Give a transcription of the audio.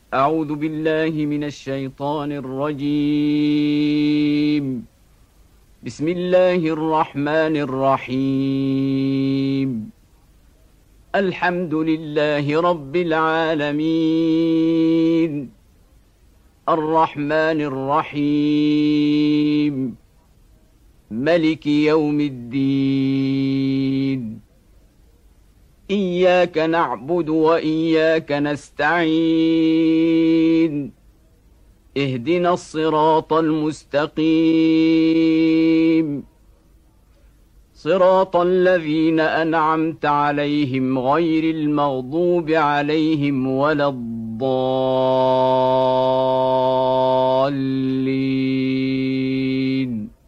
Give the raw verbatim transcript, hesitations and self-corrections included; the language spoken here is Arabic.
أعوذ بالله من الشيطان الرجيم. بسم الله الرحمن الرحيم. الحمد لله رب العالمين، الرحمن الرحيم، ملك يوم الدين. إياك نعبد وإياك نستعين، اهدنا الصراط المستقيم، صراط الذين أنعمت عليهم غير المغضوب عليهم ولا الضالين.